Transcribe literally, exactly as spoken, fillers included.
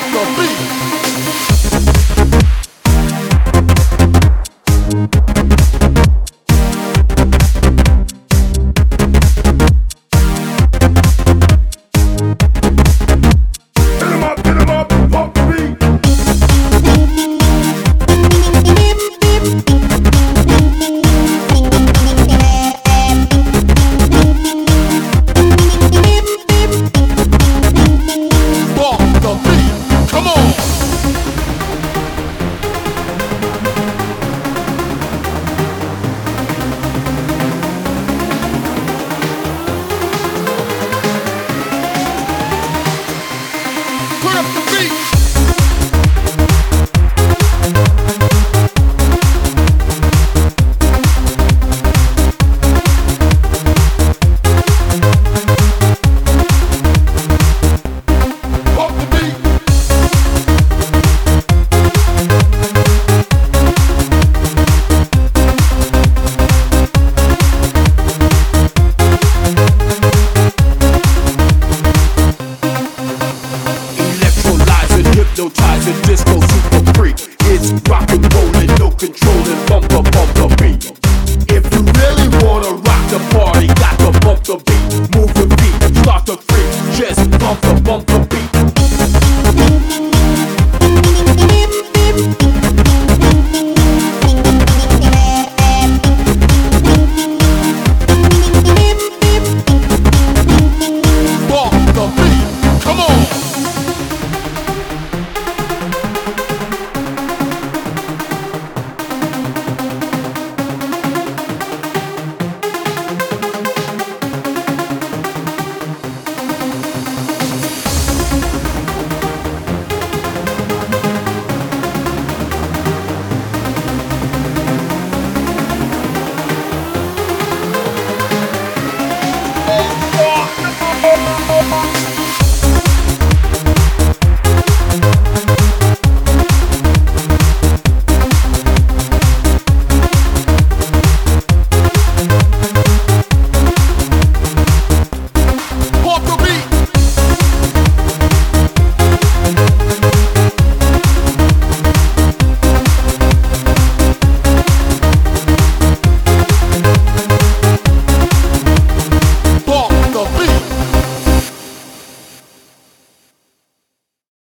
Hypnotizing disco super freak. It's rock and rollin', no controllin', bumper bumper beat. If you really wanna rock the party, got to bump the beat. Move the beat, start the freak, just bump the bump the beat.